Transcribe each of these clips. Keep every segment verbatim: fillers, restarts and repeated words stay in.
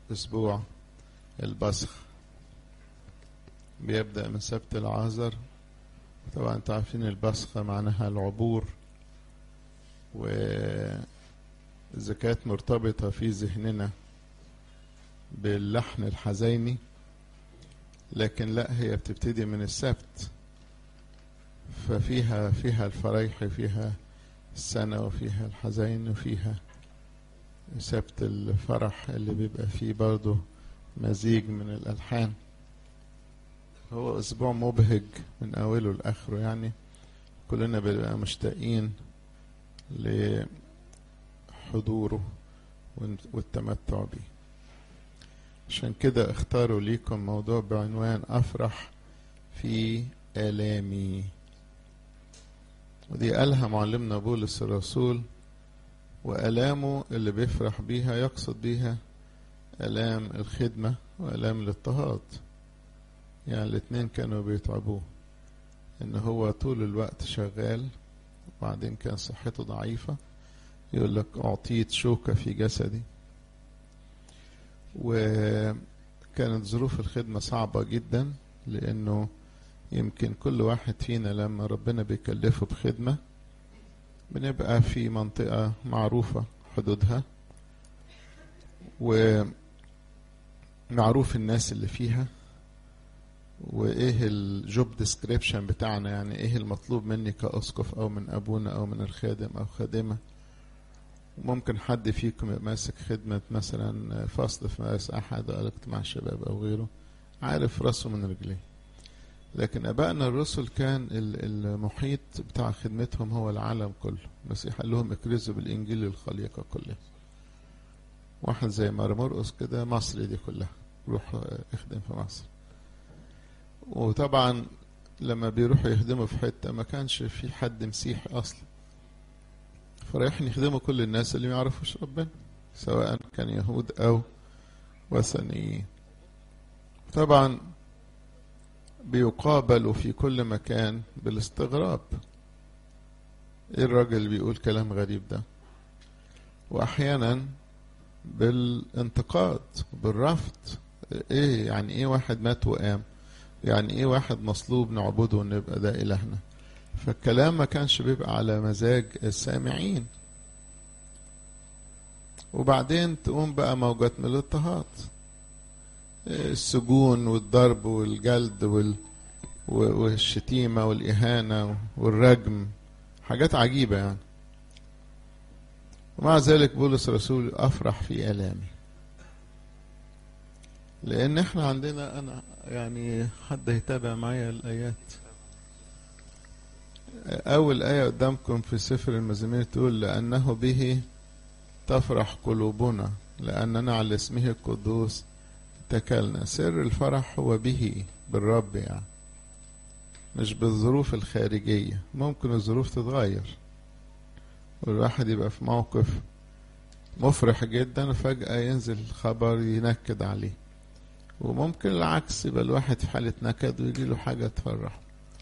أسبوع البصخ بيبدأ من سبت العازر. طبعا انتوا عارفين البصخة معناها العبور، وإذا كانت مرتبطة في ذهننا باللحن الحزيني، لكن لا، هي بتبتدي من السبت، ففيها فيها الفريح، فيها السنة، وفيها الحزين، وفيها سبت الفرح اللي بيبقى فيه برضه مزيج من الألحان. هو أسبوع مبهج من أوله لآخره، يعني كلنا بنبقى مشتاقين لحضوره والتمتع به. عشان كده اختاروا ليكم موضوع بعنوان أفرح في آلامي، ودي قالها معلمنا بولس الرسول. وآلامه اللي بيفرح بيها يقصد بيها آلام الخدمة وآلام الاضطهاد، يعني الاتنين كانوا بيتعبوه، ان هو طول الوقت شغال وبعدين كان صحته ضعيفة، يقول لك أعطيت شوكة في جسدي. وكانت ظروف الخدمة صعبة جدا، لأنه يمكن كل واحد فينا لما ربنا بيكلفه بخدمة بنبقى في منطقة معروفة حدودها، ومعروف الناس اللي فيها، وإيه الجوب ديسكريبشن بتاعنا، يعني إيه المطلوب مني كأسقف أو من أبونا أو من الخادم أو خادمة. وممكن حد فيكم يبقى ماسك خدمة مثلا فصل في مدارس أحد أو اجتماع شباب أو غيره، عارف راسه من رجليه. لكن أبائنا الرسل كان المحيط بتاع خدمتهم هو العالم كله. المسيح قال لهم اكرزوا بالإنجيل للخليقة كلها. واحد زي مرمرقس كده مصر دي كلها، روح اخدم في مصر. وطبعا لما بيروحوا يخدموا في حتة ما كانش في حد مسيحي أصلا، فرايحين يخدموا كل الناس اللي ما يعرفوش ربنا، سواء كان يهود أو وثنيين. طبعا بيقابلوا في كل مكان بالاستغراب، ايه الراجل اللي بيقول كلام غريب ده، واحيانا بالانتقاد بالرفض. ايه يعني ايه واحد مات وقام؟ يعني ايه واحد مصلوب نعبده ونبقى ده الهنا؟ فالكلام ما كانش بيبقى على مزاج السامعين. وبعدين تقوم بقى موجات من الاضطهاد، السجون والضرب والجلد وال... والشتيمة والإهانة والرجم، حاجات عجيبة يعني. ومع ذلك بولس الرسول أفرح في آلامي، لأن احنا عندنا، أنا يعني حد يتابع معايا الآيات. أول آية قدامكم في سفر المزامير تقول لأنه به تفرح قلوبنا لأننا على اسمه القدوس اتكلنا. سر الفرح هو به، بالرب يعني، مش بالظروف الخارجية. ممكن الظروف تتغير والواحد يبقى في موقف مفرح جدا وفجأة ينزل خبر ينكد عليه، وممكن العكس، يبقى الواحد في حالة نكد ويجي له حاجة تفرح.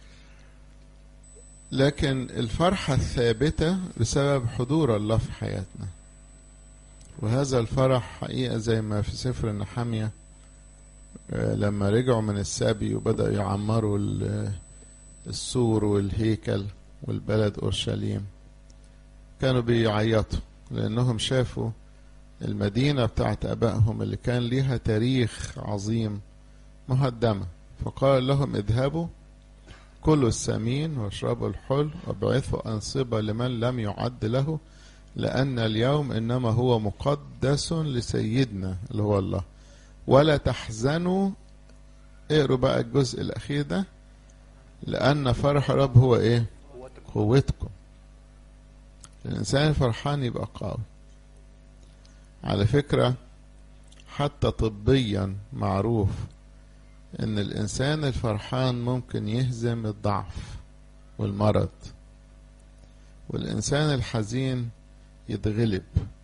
لكن الفرحة الثابتة بسبب حضور الله في حياتنا. وهذا الفرح حقيقة زي ما في سفر النحمية لما رجعوا من السبي وبدأوا يعمروا السور والهيكل والبلد أورشليم، كانوا بيعيطوا لأنهم شافوا المدينة بتاعت أبائهم اللي كان ليها تاريخ عظيم مهدمة. فقال لهم اذهبوا كلوا السمين واشربوا الحل وابعثوا أنصبة لمن لم يعد له، لأن اليوم إنما هو مقدس لسيدنا اللي هو الله، ولا تحزنوا. اقروا بقى الجزء الأخير ده، لأن فرح رب هو إيه؟ قوتكم. الإنسان الفرحان يبقى قوي. على فكرة حتى طبيا معروف إن الإنسان الفرحان ممكن يهزم الضعف والمرض، والإنسان الحزين يتغلب.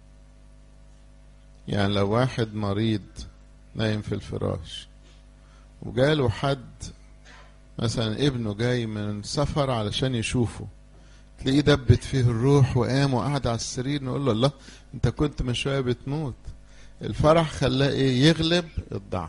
يعني لو واحد مريض نايم في الفراش وجاله حد مثلا ابنه جاي من سفر علشان يشوفه، تلاقيه دبت فيه الروح وقام وقعد على السرير، نقول له الله انت كنت من شوية بتموت، الفرح خلاه ايه؟ يغلب الضعف.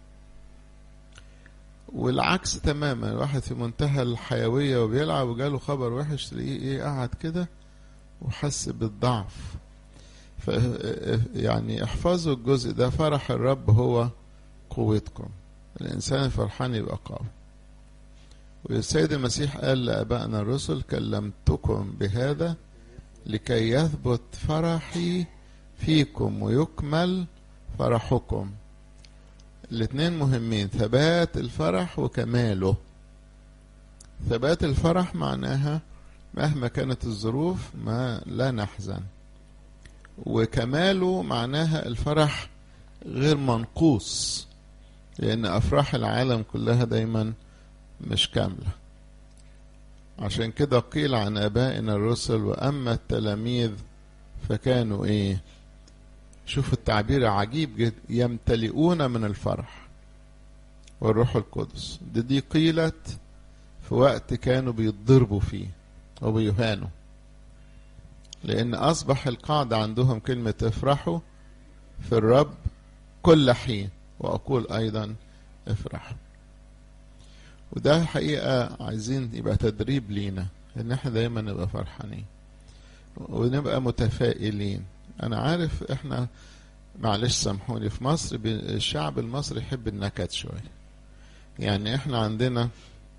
والعكس تماما، واحد في منتهى الحيوية وبيلعب وجاله خبر وحش تلاقيه ايه؟ قعد كده وحس بالضعف. ف يعني احفظوا الجزء ده، فرح الرب هو قوتكم. الإنسان الفرحان يبقى قوي. والسيد المسيح قال لآبائنا الرسل: كلمتكم بهذا لكي يثبت فرحي فيكم ويكمل فرحكم. الاثنين مهمين، ثبات الفرح وكماله. ثبات الفرح معناها مهما كانت الظروف ما لا نحزن، وكماله معناها الفرح غير منقوص، لأن أفراح العالم كلها دايما مش كاملة. عشان كده قيل عن آبائنا الرسل: وأما التلاميذ فكانوا إيه؟ شوف التعبير عجيب جدا، يمتلئون من الفرح والروح القدس. دي, دي قيلت في وقت كانوا بيتضربوا فيه وبيهانوا، لأن أصبح القاعدة عندهم كلمة افرحوا في الرب كل حين، وأقول أيضا افرحوا. وده حقيقة عايزين يبقى تدريب لينا، إن احنا دايما نبقى فرحانين ونبقى متفائلين. أنا عارف احنا، معلش سامحوني، في مصر الشعب المصري يحب النكد شوية. يعني احنا عندنا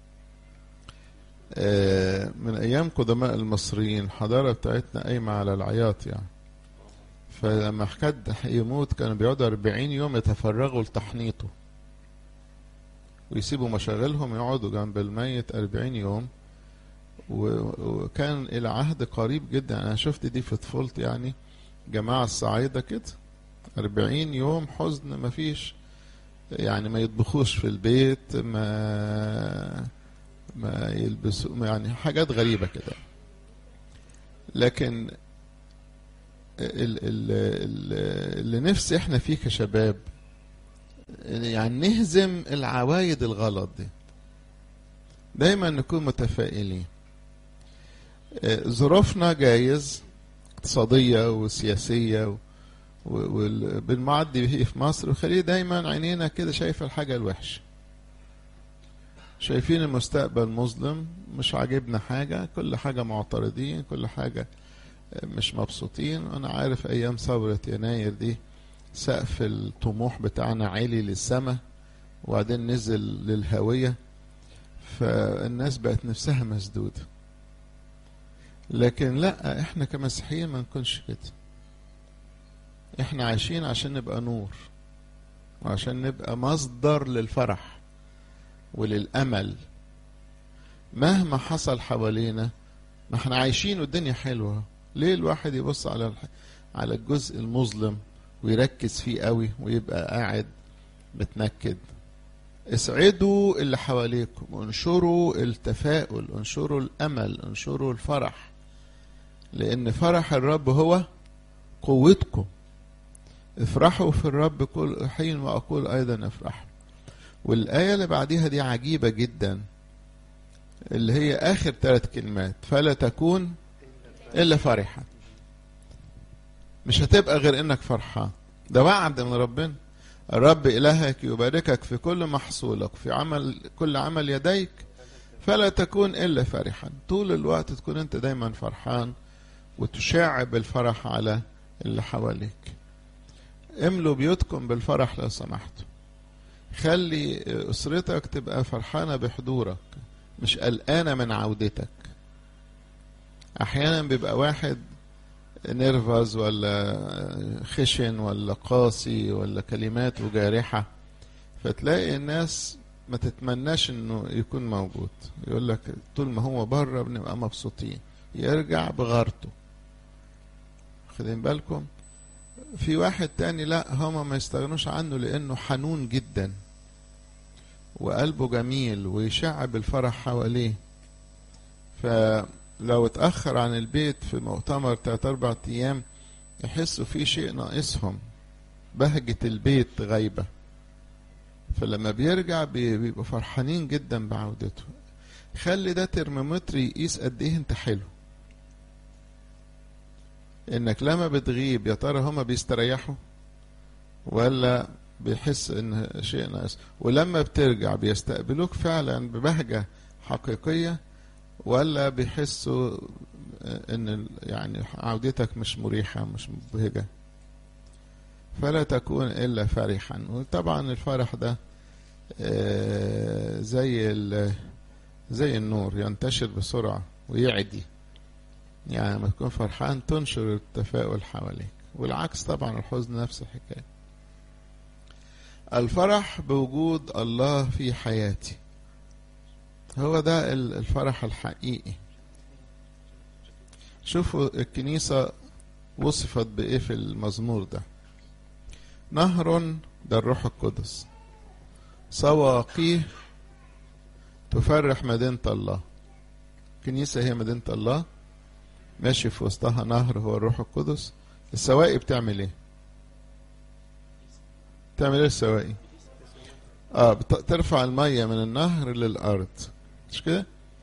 من أيام قدماء المصريين الحضارة بتاعتنا قايمة على العياط يعني. فلما حد يموت كانوا بيقعدوا أربعين يوم يتفرغوا لتحنيطه، ويسيبوا مشاغلهم يقعدوا جنب الميت أربعين يوم. وكان إلى عهد قريب جدا، أنا شفت دي في طفولتي يعني، جماعة الصعايدة كده أربعين يوم حزن، مفيش يعني، ما يطبخوش في البيت، ما ما يلبسوا يعني، حاجات غريبة كده. لكن اللي نفسي احنا فيه كشباب يعني نهزم العوايد الغلط دي، دايما نكون متفائلين. ظروفنا جايز اقتصادية وسياسية وبالمعدي في مصر، وخليه دايما عينينا كده شايفة الحاجة الوحشة، شايفين المستقبل مظلم، مش عاجبنا حاجة، كل حاجة معترضين، كل حاجة مش مبسوطين. أنا عارف أيام ثورة يناير دي سقف الطموح بتاعنا عالي للسماء وبعدين نزل للهوية، فالناس بقت نفسها مسدودة. لكن لا، احنا كمسيحيين ما نكونش كده. احنا عايشين عشان نبقى نور، وعشان نبقى مصدر للفرح وللأمل مهما حصل حوالينا. ما احنا عايشين والدنيا حلوة، ليه الواحد يبص على على الجزء المظلم ويركز فيه قوي ويبقى قاعد متنكد؟ اسعدوا اللي حواليكم، انشروا التفاؤل، انشروا الأمل، انشروا الفرح، لأن فرح الرب هو قوتكم. افرحوا في الرب كل حين وأقول أيضا افرحوا. والآية اللي بعديها دي عجيبة جدا، اللي هي آخر ثلاث كلمات: فلا تكون إلا فرحا. مش هتبقى غير إنك فرحان، ده وعد من ربنا. الرب إلهك يباركك في كل محصولك، في عمل كل عمل يديك، فلا تكون إلا فرحا. طول الوقت تكون أنت دايما فرحان وتشاع بالفرح على اللي حواليك. املوا بيوتكم بالفرح لو سمحتوا. خلي أسرتك تبقى فرحانة بحضورك، مش قلقانة من عودتك. أحيانا بيبقى واحد نرفز ولا خشن ولا قاسي ولا كلماته جارحة، فتلاقي الناس ما تتمناش انه يكون موجود. يقول لك طول ما هو بره بنبقى مبسوطين، يرجع بغارته. خدين بالكم؟ في واحد تاني لا، هما ما يستغنوش عنه لانه حنون جدا وقلبه جميل ويشع بالفرح حواليه. فلو اتأخر عن البيت في مؤتمر تلات اربع ايام يحسوا في شيء ناقصهم، بهجة البيت غايبة. فلما بيرجع بيبقوا فرحانين جدا بعودته. خلي ده ترمومتر يقيس قد ايه انت حلو، انك لما بتغيب يا ترى هما بيستريحوا ولا بيحس ان شيء ناقص؟ ولما بترجع بيستقبلوك فعلا ببهجة حقيقية، ولا بيحسوا ان يعني عودتك مش مريحة مش مبهجة؟ فلا تكون الا فرحا. وطبعا الفرح ده زي زي النور ينتشر بسرعة ويعدي، يعني لما تكون فرحان تنشر التفاؤل حواليك، والعكس طبعا الحزن نفس الحكاية. الفرح بوجود الله في حياتي، هو ده الفرح الحقيقي. شوفوا الكنيسة وصفت بإيه في المزمور ده: نهر، ده الروح القدس، سواقيه تفرح مدينة الله. الكنيسة هي مدينة الله، ماشي في وسطها نهر هو الروح القدس. السواقي بتعمل ايه؟ بتعمل ايه السواقي؟ اه بترفع المية من النهر للأرض، مش كده؟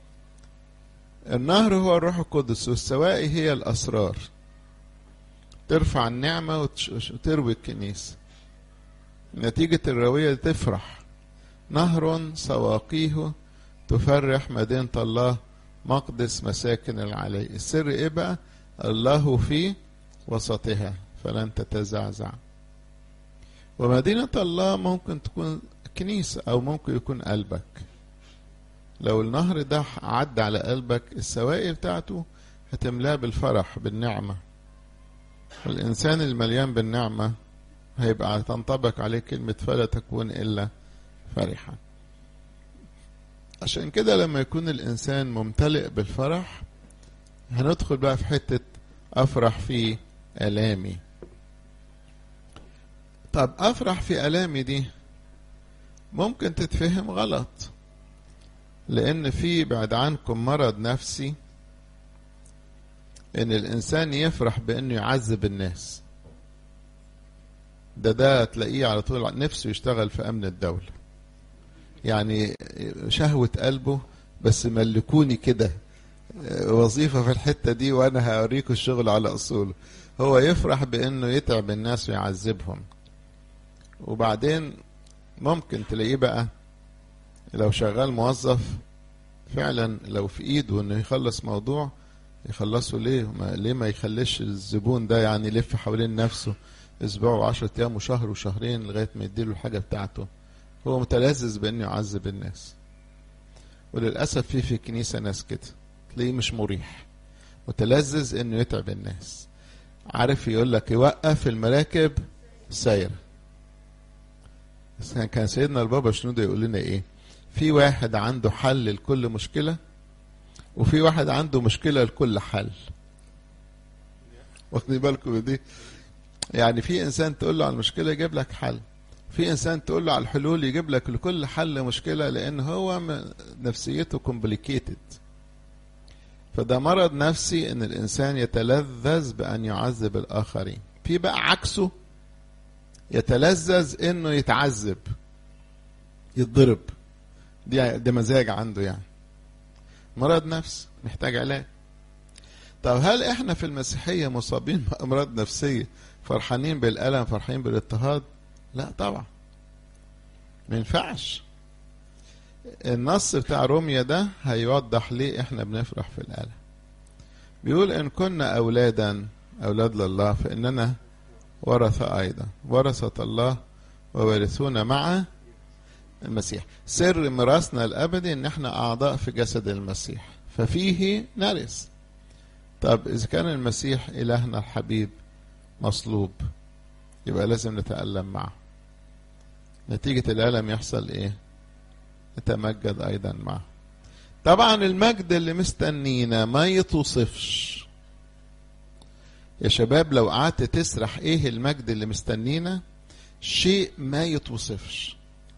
النهر هو الروح القدس، والسواقي هي الأسرار، ترفع النعمة وتروي الكنيسة. نتيجة الروية تفرح. نهر سواقيه تفرح مدينة الله، مقدس مساكن العلي. السر ايه بقى؟ الله في وسطها فلن تتزعزع. ومدينة الله ممكن تكون كنيسة أو ممكن يكون قلبك. لو النهر ده عدى على قلبك، السوائل بتاعته هتملاه بالفرح بالنعمة. والإنسان المليان بالنعمة هيبقى تنطبق عليه كلمة فلا تكون إلا فرحا. عشان كده لما يكون الإنسان ممتلئ بالفرح، هندخل بقى في حتة أفرح في آلامي. طب أفرح في آلامي دي ممكن تتفهم غلط، لأن في بعد عنكم مرض نفسي إن الإنسان يفرح بأنه يعذب الناس. ده ده تلاقيه على طول نفسه يشتغل في أمن الدولة، يعني شهوة قلبه بس ملكوني كده وظيفة في الحتة دي وأنا هوريكم الشغل على أصوله. هو يفرح بأنه يتعب الناس ويعذبهم. وبعدين ممكن تلاقيه بقى لو شغال موظف فعلا، لو في ايده انه يخلص موضوع يخلصه. ليه ما ليه ما يخليش الزبون ده يعني يلف حوالين نفسه اسبوع وعشرة ايام وشهر وشهرين لغايه ما يديله الحاجه بتاعته؟ هو متلذذ بانه يعذب الناس. وللاسف في في الكنيسه ناس كده تلاقيه مش مريح، متلذذ انه يتعب الناس. عارف يقول لك يوقف المراكب سايره. كان سيدنا البابا شنودة يقول لنا ايه؟ في واحد عنده حل لكل مشكلة، وفي واحد عنده مشكلة لكل حل. واخدين بالكم دي؟ يعني في انسان تقول له على المشكلة يجيب لك حل، في انسان تقول له على الحلول يجيب لك لكل حل مشكلة، لان هو نفسيته كومبليكيتد. فده مرض نفسي ان الانسان يتلذذ بان يعذب الاخرين. في بقى عكسه يتلذذ انه يتعذب يتضرب. دي ده مزاج عنده، يعني مرض نفس محتاج علاج. طب هل احنا في المسيحية مصابين بأمراض نفسية فرحانين بالألم فرحانين بالاضطهاد؟ لا طبعا، ما ينفعش. النص بتاع روميا ده هيوضح ليه احنا بنفرح في الألم. بيقول ان كنا أولادا أولاد لله فإننا ورثة أيضا، ورثة الله وورثونا مع المسيح. سر ميراثنا الأبدي إن احنا أعضاء في جسد المسيح، ففيه نرث. طب إذا كان المسيح إلهنا الحبيب مصلوب، يبقى لازم نتألم معه. نتيجة الألم يحصل إيه؟ نتمجد أيضا معه. طبعا المجد اللي مستنينا ما يتوصفش يا شباب. لو قعدت تسرح إيه المجد اللي مستنينا، شيء ما يتوصفش.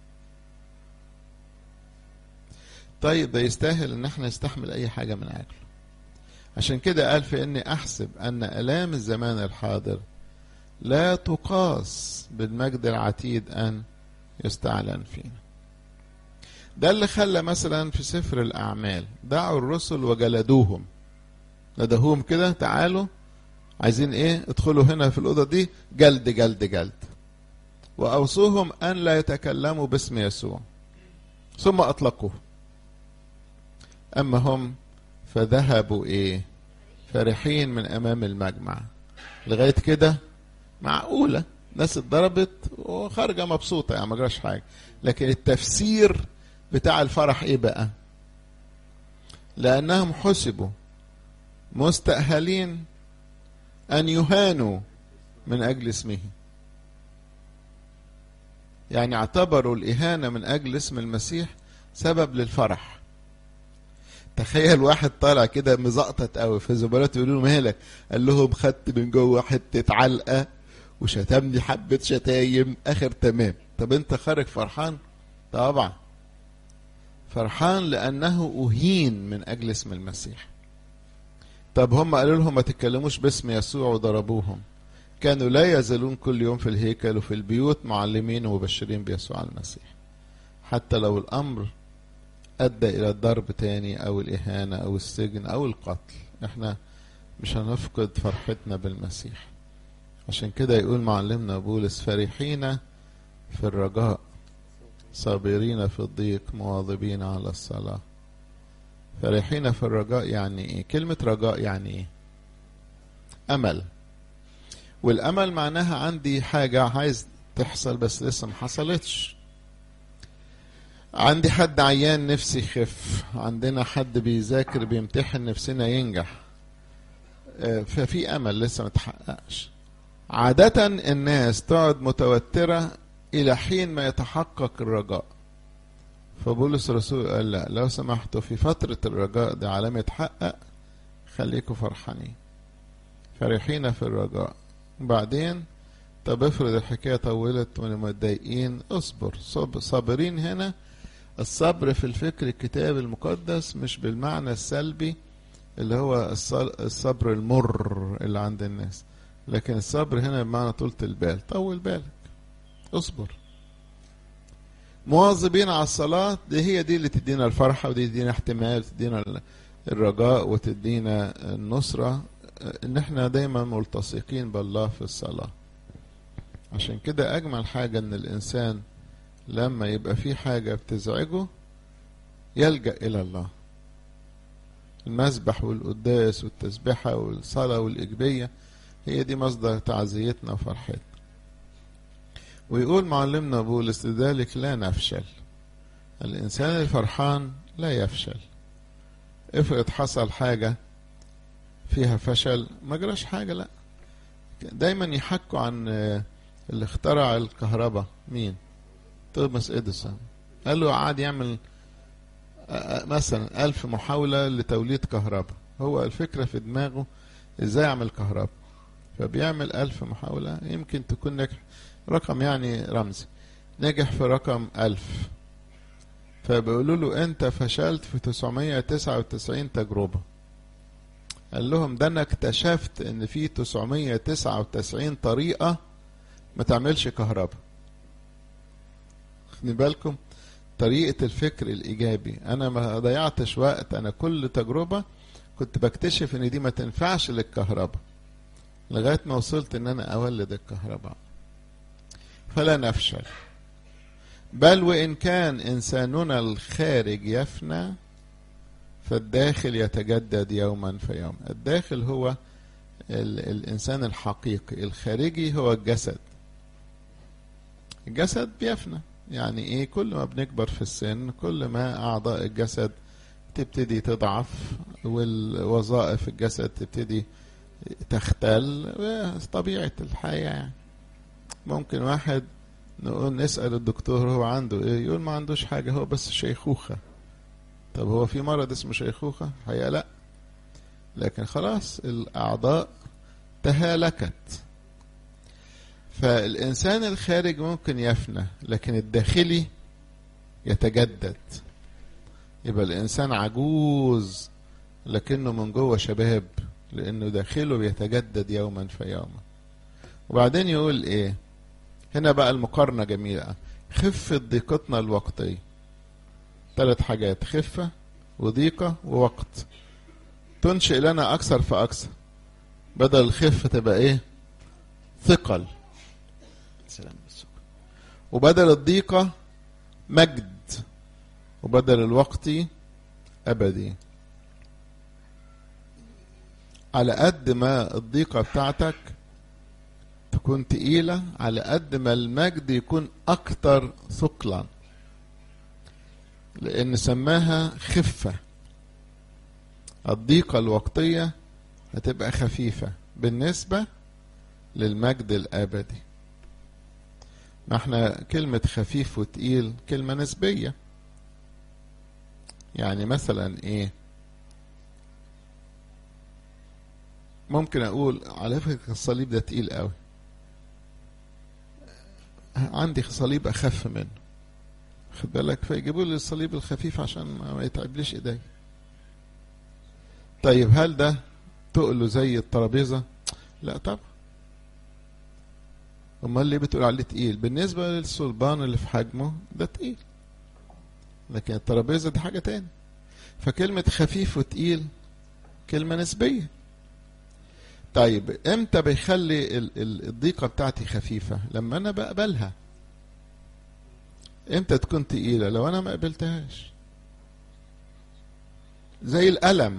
طيب ده يستاهل ان احنا نستحمل اي حاجة من اجله. عشان كده قال فإني احسب ان الام الزمان الحاضر لا تقاس بالمجد العتيد ان يستعلن فينا. ده اللي خلى مثلا في سفر الاعمال دعوا الرسل وجلدوهم، ندهوهم كده تعالوا عايزين ايه؟ ادخلوا هنا في الاوضه دي، جلد جلد جلد. وأوصوهم أن لا يتكلموا باسم يسوع، ثم أطلقوه. أما هم فذهبوا إيه؟ فرحين من أمام المجمع. لغاية كده معقولة، ناس اتضربت وخارجة مبسوطة، يعني ما جراش حاجة. لكن التفسير بتاع الفرح إيه بقى؟ لأنهم حسبوا مستأهلين أن يهانوا من أجل اسمه. يعني اعتبروا الإهانة من أجل اسم المسيح سبب للفرح. تخيل واحد طالع كده مزقطط قوي، في زملاته يقولوا له مالك؟ قال لهم خدت من جوه حتة علقة وشتمني حبة شتايم آخر تمام. طب انت خارج فرحان؟ طبعا فرحان لأنه أهين من أجل اسم المسيح. طب هم قالوا لهم ما تتكلموش باسم يسوع وضربوهم. كانوا لا يزالون كل يوم في الهيكل وفي البيوت معلمين ومبشرين بيسوع المسيح، حتى لو الأمر أدى إلى الضرب تاني أو الإهانة أو السجن أو القتل. احنا مش هنفقد فرحتنا بالمسيح. عشان كده يقول معلمنا بولس فرحين في الرجاء، صابرين في الضيق، مواظبين على الصلاة. فرحين في الرجاء يعني ايه؟ كلمة رجاء يعني ايه؟ أمل. والأمل معناها عندي حاجة عايز تحصل بس لسه ما حصلتش. عندي حد عيان نفسي يخف، عندنا حد بيذاكر بيمتحن نفسنا ينجح، ففي أمل لسه ما تحققش. عادة الناس تقعد متوترة إلى حين ما يتحقق الرجاء. فبولس الرسول قال لا، لو سمحتوا في فترة الرجاء ده على ما يتحقق خليكوا فرحانين، فرحين في الرجاء. وبعدين طب افرض الحكاية طولت ومتضايقين، اصبر. صابرين هنا الصبر في الفكر الكتاب المقدس مش بالمعنى السلبي اللي هو الصبر المر اللي عند الناس، لكن الصبر هنا بمعنى طولة البال. طول بالك، اصبر. مواظبين على الصلاة، دي هي دي اللي تدينا الفرحة، ودي تدينا احتمال، تدينا الرجاء، وتدينا النصرة، ان احنا دايما ملتصقين بالله في الصلاة. عشان كده اجمل حاجة ان الانسان لما يبقى في حاجة بتزعجه يلجأ الى الله. المسبح والقداس والتسبيحة والصلاة والإجبية هي دي مصدر تعزيتنا وفرحتنا. ويقول معلمنا بولس لذلك لا نفشل. الإنسان الفرحان لا يفشل. افرض حصل حاجة فيها فشل ما جراش حاجة، لا. دايما يحكوا عن اللي اخترع الكهرباء، مين؟ توماس إديسون. قال له قعد يعمل مثلا ألف محاولة لتوليد كهرباء. هو الفكرة في دماغه ازاي يعمل كهرباء، فبيعمل ألف محاولة، يمكن تكون نجح رقم يعني رمزي، نجح في رقم ألف، فبيقولوا له انت فشلت في تسعمية وتسعة وتسعين تجربة. قال لهم ده انا اكتشفت ان في تسعمية وتسعة وتسعين طريقة ما تعملش كهرباء. خدوا بالكم طريقة الفكر الإيجابي. أنا ما ضيعتش وقت، أنا كل تجربة كنت بكتشف إن دي ما تنفعش للكهرباء لغاية ما وصلت إن أنا أولد الكهرباء. فلا نفشل، بل وإن كان إنساننا الخارج يفنى فالداخل يتجدد يوما فيوم. الداخل هو الإنسان الحقيقي، الخارجي هو الجسد. الجسد بيفنى، يعني ايه؟ كل ما بنكبر في السن كل ما اعضاء الجسد تبتدي تضعف والوظائف الجسد تبتدي تختل، طبيعة الحياة يعني. ممكن واحد نقول نسأل الدكتور هو عنده ايه، يقول ما عندوش حاجة، هو بس شيخوخة. طب هو في مرض اسمه شيخوخة؟ هي لا، لكن خلاص الأعضاء تهالكت. فالإنسان الخارج ممكن يفنى لكن الداخلي يتجدد. يبقى الإنسان عجوز لكنه من جوه شباب، لأنه داخله بيتجدد يوما فيوما. وبعدين يقول إيه هنا بقى؟ المقارنة جميلة. خفة ضيقتنا الوقتية. ثلاث حاجات: خفة وضيقة ووقت، تنشئ لنا أكثر فأكثر. بدل الخفة تبقى إيه؟ ثقل. سلام بالسكر. وبدل الضيقة مجد، وبدل الوقت أبدي. على قد ما الضيقة بتاعتك تكون تقيلة، على قد ما المجد يكون أكتر ثقلا، لأن سماها خفة. الضيقة الوقتية هتبقى خفيفة بالنسبة للمجد الأبدي. ما احنا كلمة خفيف وتقيل كلمة نسبية. يعني مثلا ايه، ممكن اقول على فكرة الصليب ده تقيل قوي، عندي صليب اخف منه، خد بالك، فيجيبوا لي الصليب الخفيف عشان ما يتعبليش ايدي. طيب هل ده تقله زي الترابيزة؟ لا طبعا. امال ليه بتقول عليه تقيل؟ بالنسبة للصلبان اللي في حجمه ده تقيل، لكن الترابيزة دي حاجة تاني. فكلمة خفيف وتقيل كلمة نسبية. طيب امتى بيخلي الضيقة بتاعتي خفيفة؟ لما انا بقبلها. امتى تكون تقيلة؟ لو انا ما قبلتهاش. زي الألم،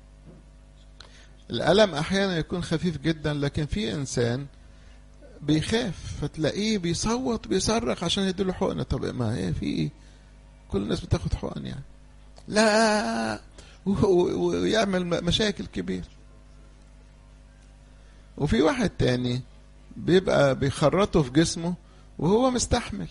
الألم احيانا يكون خفيف جدا، لكن في انسان بيخاف فتلاقيه بيصوت بيصرخ عشان يديله حقنة. طب ما ايه في ايه؟ كل الناس بتاخد حقن يعني، لا، ويعمل مشاكل كبير. وفي واحد تاني بيبقى بيخرطه في جسمه وهو مستحمل.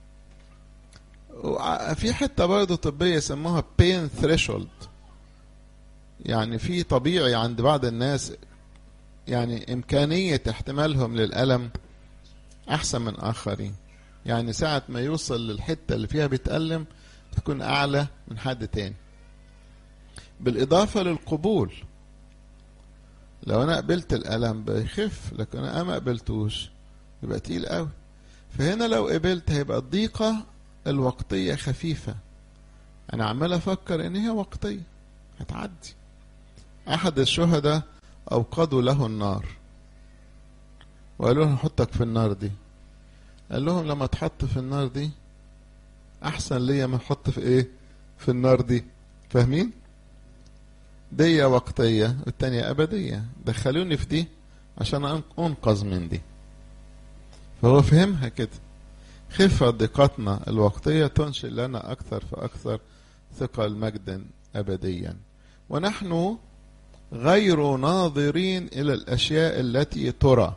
في حتة برضه طبية يسموها pain threshold، يعني في طبيعي عند بعض الناس يعني إمكانية احتمالهم للألم أحسن من آخرين. يعني ساعة ما يوصل للحتة اللي فيها بيتألم تكون أعلى من حد تاني. بالإضافة للقبول، لو أنا قبلت الألم بيخف، لكن أنا ما قبلتوش يبقى تقيل قوي. فهنا لو قبلت هيبقى الضيقة الوقتية خفيفة، أنا عمال أفكر إن هي وقتية هتعدي. أحد الشهداء أوقدوا له النار وقالوا له نحطك في النار دي، قال لهم لما تحط في النار دي أحسن ليا ما أحط في إيه؟ في النار دي. فاهمين؟ دي وقتية والتانية أبدية، دخلوني في دي عشان أنقذ من دي. فهو فهمها كده. خفة ضيقتنا الوقتية تنشئ لنا أكثر فأكثر ثقل مجدا أبديا، ونحن غير ناظرين إلى الأشياء التي ترى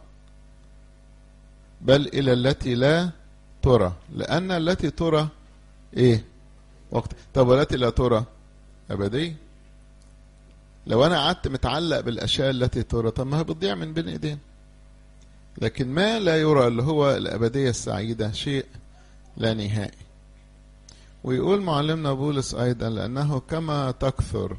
بل إلى التي لا ترى، لأن التي ترى إيه؟ وقت. طب والتي لا ترى أبدية. لو أنا قعدت متعلق بالأشياء التي ترى، طب ما هي بتضيع من بين إيدين. لكن ما لا يرى اللي هو الأبدية السعيدة شيء لا نهائي. ويقول معلمنا بولس أيضا لأنه كما تكثر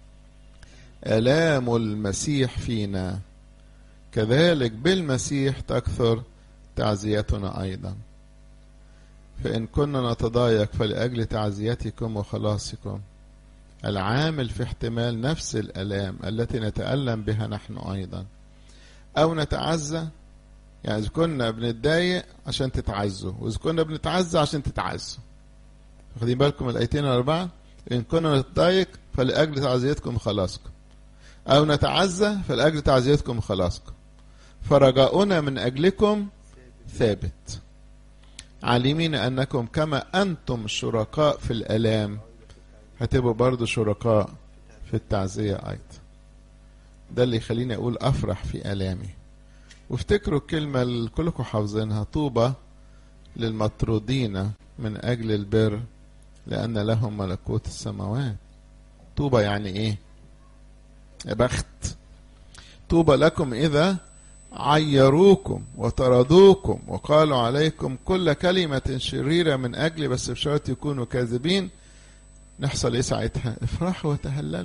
آلام المسيح فينا كذلك بالمسيح تكثر تعزيتنا أيضا. فإن كنا نتضايق فلأجل تعزيتكم وخلاصكم العامل في احتمال نفس الآلام التي نتألم بها نحن أيضا، أو نتعزى، يعني إذا كنا بنتضايق عشان تتعزوا، وإذا كنا بنتعزى عشان تتعزوا. واخدين بالكم الآيتين الأربعة؟ إن كنا نتضايق فلأجل تعزيتكم خلاصكم، أو نتعزى فلأجل تعزيتكم خلاصكم، فرجاؤنا من أجلكم ثابت، عالمين أنكم كما أنتم شركاء في الآلام هتبقوا برضو شركاء في التعزية أيضا. ده اللي يخليني أقول أفرح في آلامي. وافتكروا الكلمة اللي كلكم حافظينها، طوبى للمطرودين من أجل البر لأن لهم ملكوت السماوات. طوبى يعني إيه؟ يا بخت. طوبى لكم إذا عيروكم وطردوكم وقالوا عليكم كل كلمة شريرة من أجل، بس بشرط يكونوا كاذبين. نحصل إيه ساعتها؟ افرحوا وتهللوا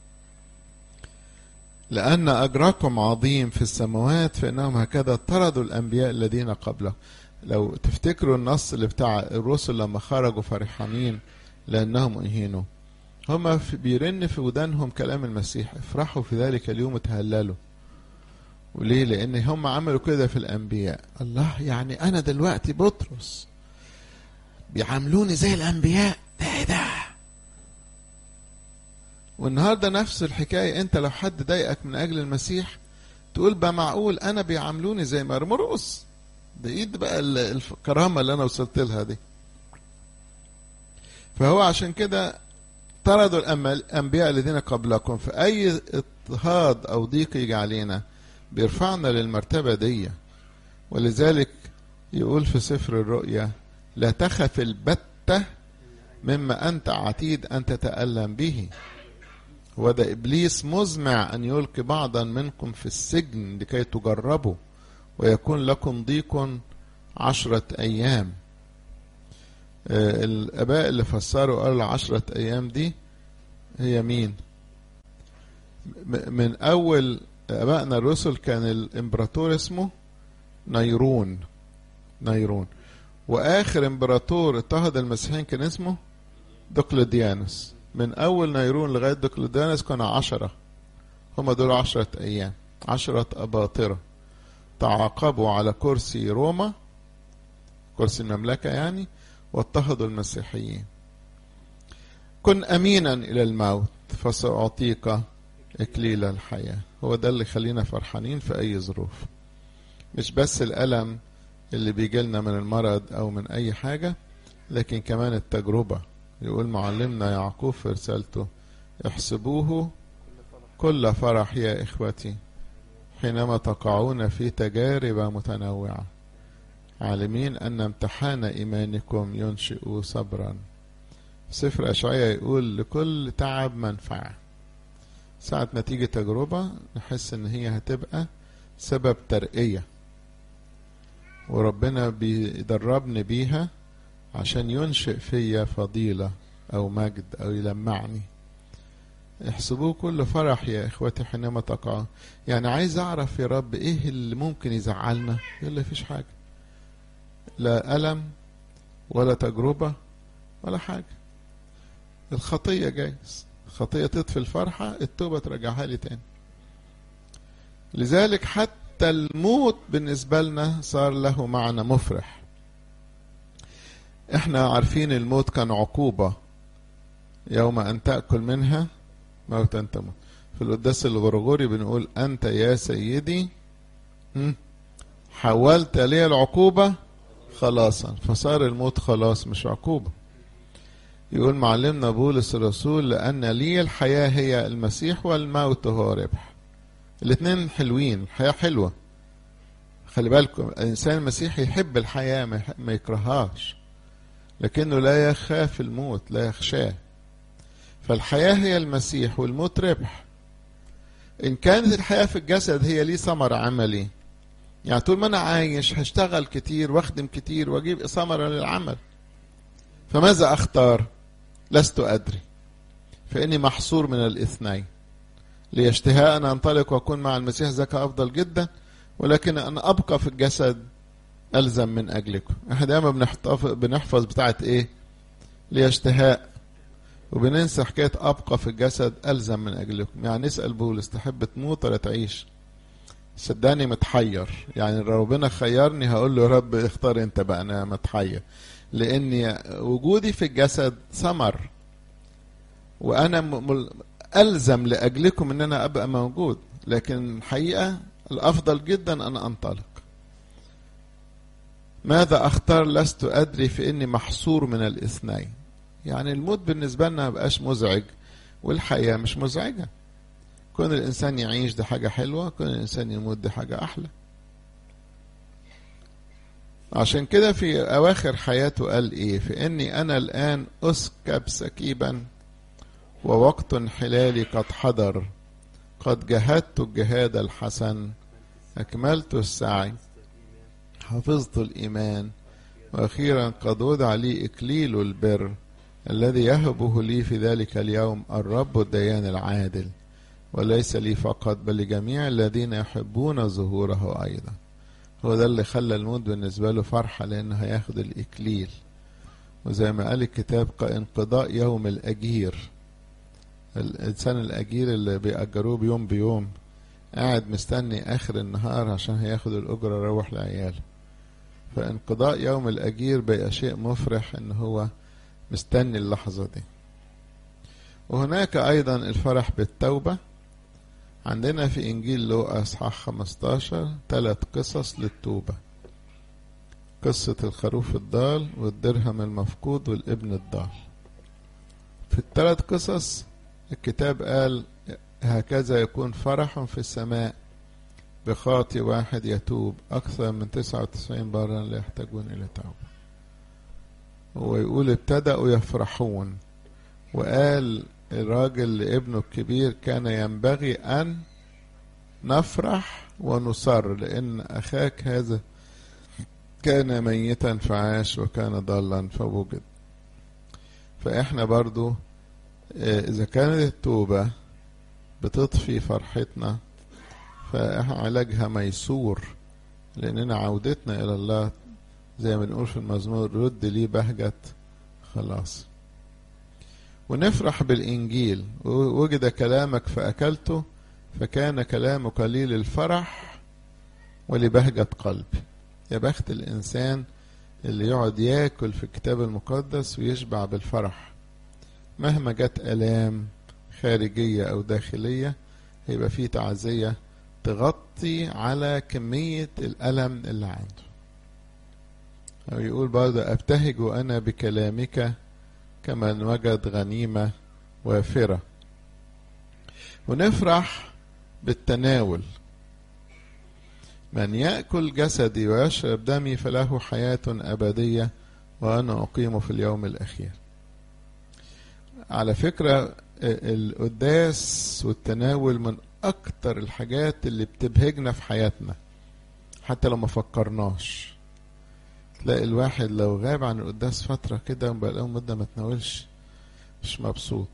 لأن أجركم عظيم في السماوات فإنهم هكذا طردوا الأنبياء الذين قبله. لو تفتكروا النص اللي بتاع الرسل لما خرجوا فرحانين لأنهم أهينوا، هم بيرن في ودانهم كلام المسيح، افرحوا في ذلك اليوم وتهللوا. وليه؟ لأن هم عملوا كده في الأنبياء. الله، يعني أنا دلوقتي بطرس بيعاملوني زي الانبياء، ده ايه ده؟ والنهارده نفس الحكايه، انت لو حد ضايقك من اجل المسيح تقول بقى معقول انا بيعاملوني زي ما مرقص؟ ده ايه ده بقى الكرامه اللي انا وصلت لها دي؟ فهو عشان كده طردوا الانبياء الذين قبلكم. في اي اضطهاد او ضيق يجي علينا بيرفعنا للمرتبه دي. ولذلك يقول في سفر الرؤيا: لا تخف البتة مما أنت عتيد أن تتألم به، وده إبليس مزمع أن يلقي بعضا منكم في السجن لكي تجربوا ويكون لكم ضيق عشرة أيام. آه الآباء اللي فسروا قالوا عشرة أيام دي هي مين؟ من أول آبائنا الرسل كان الإمبراطور اسمه نيرون نيرون واخر امبراطور اضطهد المسيحيين كان اسمه دقلديانوس. من اول نيرون لغايه دقلديانوس كانوا عشرة، هم دول عشرة ايام، عشرة اباطرة تعاقبوا على كرسي روما، كرسي المملكه يعني، واضطهدوا المسيحيين. كن امينا الى الموت فساعطيك اكليل الحياه. هو ده اللي خلينا فرحانين في اي ظروف، مش بس الالم اللي بيجي لنا من المرض او من اي حاجة، لكن كمان التجربة. يقول معلمنا يعقوب في رسالته: احسبوه كل فرح يا اخوتي حينما تقعون في تجارب متنوعة، عالمين ان امتحان ايمانكم ينشئ صبرا. سفر اشعياء يقول: لكل تعب منفعة. ساعة ما تيجي تجربة نحس ان هي هتبقى سبب ترقية، وربنا بيدربني بيها عشان ينشئ فيا فضيلة أو مجد أو يلمعني. احسبوه كل فرح يا إخوتي حينما تقع. يعني عايز أعرف يا رب إيه اللي ممكن يزعلنا؟ يقول فيش حاجة، لا ألم ولا تجربة ولا حاجة. الخطية جايز، الخطية تطفي الفرحة، التوبة ترجعها لي تاني. لذلك حتى الموت بالنسبة لنا صار له معنى مفرح. احنا عارفين الموت كان عقوبة، يوم ان تأكل منها موتا تموت. في القداس الغرغوري بنقول: انت يا سيدي حولت لي العقوبة خلاصا، فصار الموت خلاص مش عقوبة. يقول معلمنا بولس الرسول: لأن لي الحياة هي المسيح والموت هو ربح. الاثنين حلوين، الحياة حلوة. خلي بالكم الإنسان المسيحي يحب الحياة ما يكرهاش، لكنه لا يخاف الموت، لا يخشاه. فالحياة هي المسيح والموت ربح. إن كانت الحياة في الجسد هي لي ثمر عملي، يعني طول ما أنا عايش هشتغل كتير واخدم كتير واجيب ثمرة للعمل، فماذا أختار؟ لست أدري، فإني محصور من الاثنين. ليشتهاء أن أنطلق وأكون مع المسيح ذاك أفضل جدا، ولكن أن أبقى في الجسد ألزم من أجلكم. احنا دايما بنحفظ بتاعت إيه؟ ليشتهاء، وبننسى حكاية أبقى في الجسد ألزم من أجلكم. يعني نسأل بولس: تحب تموت ولا تعيش؟ صدقني متحير، يعني ربنا خيرني هقول له: يا رب اختار انت بقى، أنا متحير، لأني وجودي في الجسد ثمر، وأنا مل... ألزم لأجلكم أن أنا أبقى موجود، لكن الحقيقة الأفضل جدا أن أنطلق. ماذا أختار؟ لست أدري، فإني محصور من الاثنين. يعني الموت بالنسبة لنا مبقاش مزعج، والحياة مش مزعجة. كون الإنسان يعيش دي حاجة حلوة، كون الإنسان يموت دي حاجة أحلى. عشان كده في أواخر حياته قال إيه؟ فإني أنا الآن أسكب سكيبا ووقت انحلالي قد حضر، قد جهدت الجهاد الحسن، أكملت السعي، حفظت الإيمان، وأخيرا قد وضع لي إكليل البر الذي يهبه لي في ذلك اليوم الرب الديان العادل، وليس لي فقط بل لجميع الذين يحبون ظهوره أيضا. هو ده اللي خلى الموت بالنسبة له فرحة، لأنه هياخد الإكليل. وزي ما قال الكتاب: كانقضاء يوم الأجير. الإنسان الأجير اللي بيأجروه بيوم بيوم قاعد مستني آخر النهار عشان هياخد الأجرة يروح لعياله. فانقضاء يوم الأجير بقى شيء مفرح إن هو مستني اللحظة دي. وهناك أيضا الفرح بالتوبة. عندنا في إنجيل لوقا إصحاح خمستاشر ثلاث قصص للتوبة: قصة الخروف الضال والدرهم المفقود والابن الضال. في الثلاث قصص الكتاب قال هكذا يكون فرح في السماء بخاطئ واحد يتوب أكثر من تسعة وتسعين برا لا يحتاجون إلى توبة. ويقول ابتدأوا يفرحون، وقال الراجل لابنه الكبير كان ينبغي أن نفرح ونصر لأن أخاك هذا كان ميتا فعاش وكان ضالا فوجد. فإحنا برضو إذا كانت التوبة بتطفي فرحتنا فعلاجها ميسور، لأننا عودتنا إلى الله زي ما بنقول في المزمور رد لي بهجة خلاص. ونفرح بالإنجيل: وجد كلامك فأكلته فكان كلامك قليل الفرح ولبهجة قلبي. يا بخت الإنسان اللي يقعد ياكل في الكتاب المقدس ويشبع بالفرح، مهما جت آلام خارجية أو داخلية هيبقى فيه تعزية تغطي على كمية الألم اللي عنده. أو يقول برضه أبتهج وأنا بكلامك كمن وجد غنيمة وافرة. ونفرح بالتناول: من يأكل جسدي ويشرب دمي فله حياة أبدية وأنا أقيمه في اليوم الأخير. على فكرة القداس والتناول من أكتر الحاجات اللي بتبهجنا في حياتنا حتى لو ما فكرناش. تلاقي الواحد لو غاب عن القداس فترة كده وبقى له مدة ما تناولش مش مبسوط.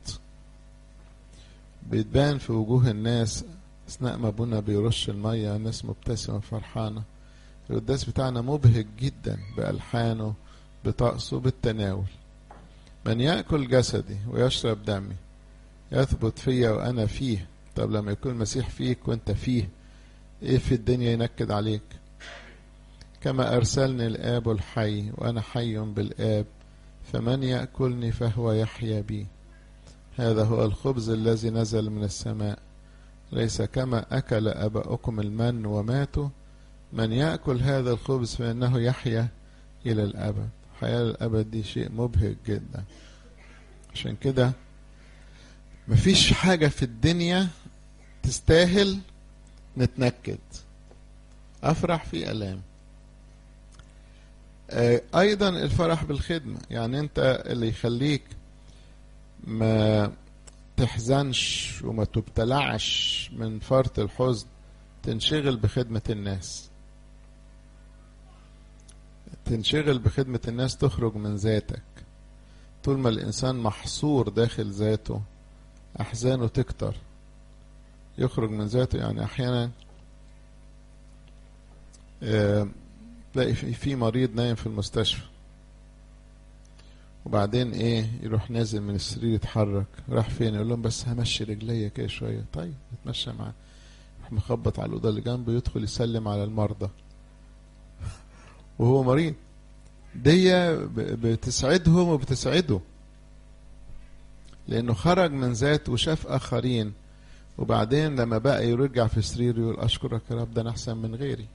بيتبان في وجوه الناس أثناء ما أبونا بيرش المية الناس مبتسمة فرحانة. القداس بتاعنا مبهج جدا بألحانه بطقسه بالتناول. من يأكل جسدي ويشرب دمي يثبت فيا وأنا فيه. طب لما يكون المسيح فيك وانت فيه ايه في الدنيا ينكد عليك؟ كما أرسلني الآب الحي وأنا حي بالآب فمن يأكلني فهو يحيا بي. هذا هو الخبز الذي نزل من السماء ليس كما أكل أباؤكم المن وماتوا. من يأكل هذا الخبز فإنه يحيا إلى الأبد. حياة الأبد دي شيء مبهج جدا. عشان كده مفيش حاجة في الدنيا تستاهل نتنكد. أفرح في ألام. أيضا الفرح بالخدمة، يعني أنت اللي يخليك ما تحزنش وما تبتلعش من فرط الحزن تنشغل بخدمة الناس. تنشغل بخدمة الناس تخرج من ذاتك. طول ما الإنسان محصور داخل ذاته أحزانه تكتر. يخرج من ذاته، يعني أحيانا تلاقي في مريض نايم في المستشفى وبعدين ايه يروح نازل من السرير يتحرك. راح فين؟ يقول لهم بس همشي رجليا كده شويه. طيب يتمشى معاه، يروح مخبط على الاوضه اللي جنبه يدخل يسلم على المرضى وهو مريض. دي بتسعدهم وبتسعده لانه خرج من ذاته وشاف اخرين، وبعدين لما بقى يرجع في سريره يقول اشكرك يا رب ده انا احسن من غيري.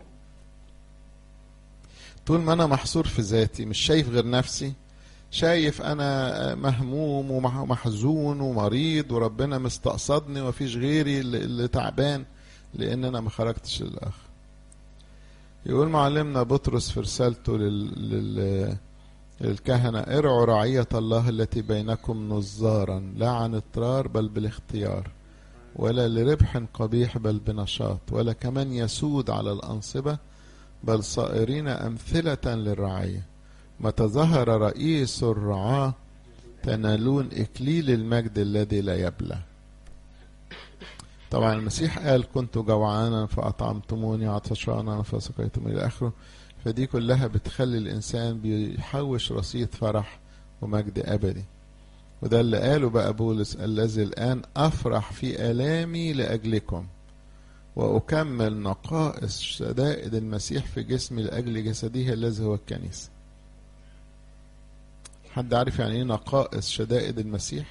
طول ما انا محصور في ذاتي مش شايف غير نفسي، شايف انا مهموم ومحزون ومريض وربنا مستقصدني ومفيش غيري اللي تعبان لان انا ما خرجتش للاخر. يقول معلمنا بطرس في رسالته لل... لل... للكهنة ارعوا رعية الله التي بينكم نظارا لا عن اضطرار بل بالاختيار ولا لربح قبيح بل بنشاط ولا كمن يسود على الأنصبة بل صائرين أمثلة للرعية. متى ظهر رئيس الرعاة تنالون إكليل المجد الذي لا يبلى. طبعا المسيح قال كنت جوعانا فأطعمتموني عطشانا فسقيتموني إلى آخره. فدي كلها بتخلي الإنسان بيحوش رصيد فرح ومجد أبدي. وده اللي قاله بقى بولس الذي الآن أفرح في آلامي لأجلكم وأكمل نقائص شدائد المسيح في جسمي لأجل جسده الذي هو الكنيسة. حد عارف يعني ايه نقائص شدائد المسيح؟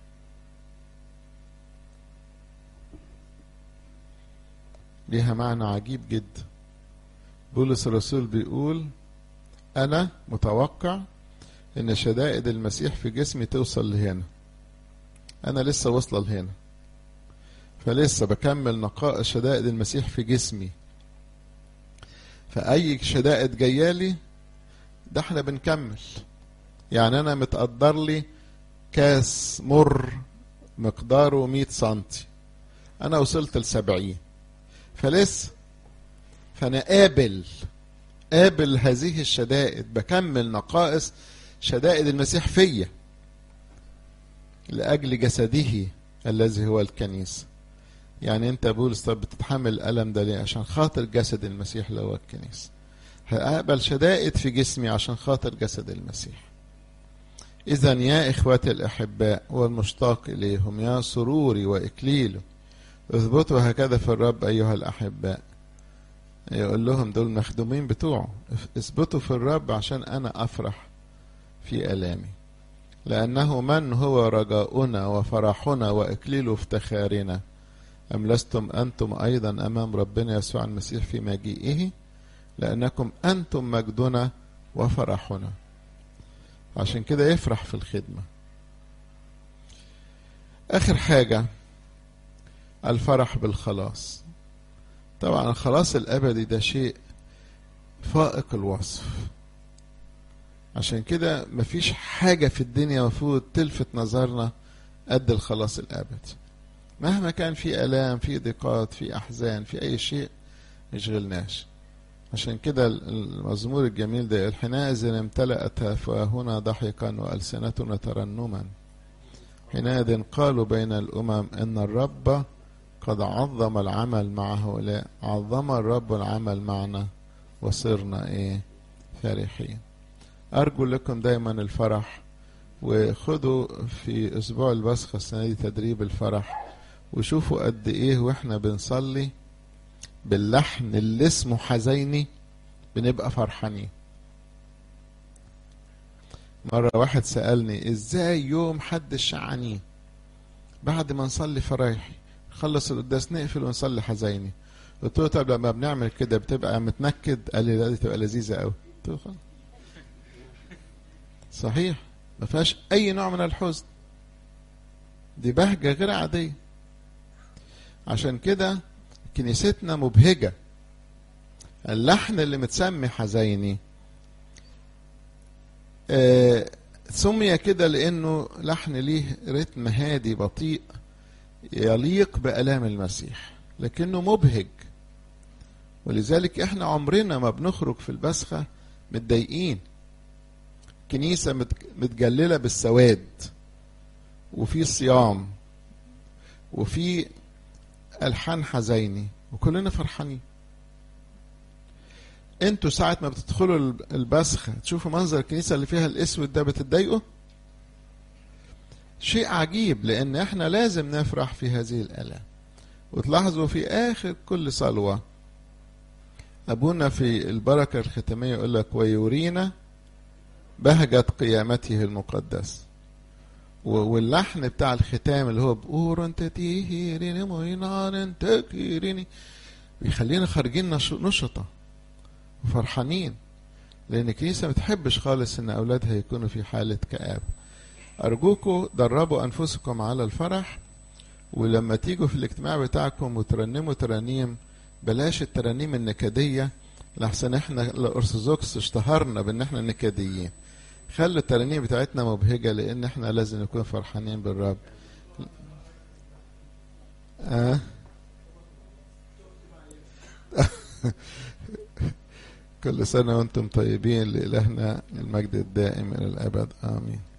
ليها معنى عجيب جدا. بولس الرسول بيقول أنا متوقع إن شدائد المسيح في جسمي توصل لهنا، أنا لسه واصلة لهنا، فلسه بكمل نقائص شدائد المسيح في جسمي. فأي شدائد جايالي ده احنا بنكمل. يعني أنا متقدر لي كاس مر مقداره مئة سنتي، أنا وصلت لسبعين، فلسه فأنا قابل قابل هذه الشدائد، بكمل نقائص شدائد المسيح فيا لأجل جسده الذي هو الكنيسة. يعني انت بولس طب بتتحمل الألم ده ليه؟ عشان خاطر جسد المسيح اللي هو الكنيسة. هقبل شدائد في جسمي عشان خاطر جسد المسيح. إذا يا إخواتي الأحباء والمشتاق إليهم، يا سروري وإكليله، اثبتوا هكذا في الرب أيها الأحباء. يقول لهم دول مخدومين بتوعه، اثبتوا في الرب عشان أنا أفرح في ألامي، لأنه من هو رجاؤنا وفرحنا وإكليل افتخارنا؟ أم لستم أنتم أيضا أمام ربنا يسوع المسيح في مجيئه؟ لأنكم أنتم مجدنا وفرحنا. عشان كده يفرح في الخدمة. آخر حاجة الفرح بالخلاص. طبعا الخلاص الأبدي ده شيء فائق الوصف، عشان كده مفيش حاجة في الدنيا مفروض تلفت نظرنا قد الخلاص الأبدي. مهما كان في آلام، في ضيقات، في أحزان، في أي شيء مشغلناش. عشان كده المزمور الجميل ده يقول حينئذ امتلأت أفواهنا ضحكا وألسنتنا ترنما، حينئذ قالوا بين الأمم إن الرب قد عظم العمل مع هؤلاء، عظم الرب العمل معنا وصرنا إيه فرحين. أرجو لكم دايما الفرح، وخدوا في أسبوع البسخة السنة دي تدريب الفرح، وشوفوا قد إيه وإحنا بنصلي باللحن اللي اسمه حزيني بنبقى فرحانين. مرة واحد سألني إزاي يوم حد الشعانين بعد ما نصلي فرايحي خلص القداس نقفل ونصلي حزيني؟ قلت له طب لما بنعمل كده بتبقى متنكد؟ قال لي لا دي تبقى لذيذة قوي. قلت له صحيح، ما فيهاش أي نوع من الحزن، دي بهجة غير عادية. عشان كده كنيستنا مبهجة. اللحن اللي متسمي حزيني آه سمي كده لأنه لحن ليه رتم هادي بطيء يليق بآلام المسيح، لكنه مبهج. ولذلك احنا عمرنا ما بنخرج في البسخة متضايقين. كنيسة متجللة بالسواد، وفي صيام، وفي ألحان حزيني، وكلنا فرحانين. انتوا ساعة ما بتدخلوا البسخة تشوفوا منظر الكنيسة اللي فيها الاسود ده بتتضايقوا؟ شيء عجيب، لان احنا لازم نفرح في هذه الآلام. وتلاحظوا في آخر كل صلوة أبونا في البركة الختامية يقول لك ويورينا بهجة قيامته المقدس. واللحن بتاع الختام اللي هو بقور انت تيهيريني موينان انت كيريني بيخلينا خارجين نشطة وفرحانين، لأن الكنيسة ما تحبش خالص إن أولادها يكونوا في حالة كآبة. أرجوكم دربوا أنفسكم على الفرح، ولما تيجوا في الاجتماع بتاعكم وترنموا ترانيم بلاش الترانيم النكدية، لحسن احنا الأرثوذكس اشتهرنا بأن احنا نكديين. خلوا الترانيم بتاعتنا مبهجة، لأن احنا لازم نكون فرحانين بالرب. آه. كل سنة وانتم طيبين، لإلهنا المجد الدائم إلى الأبد آمين.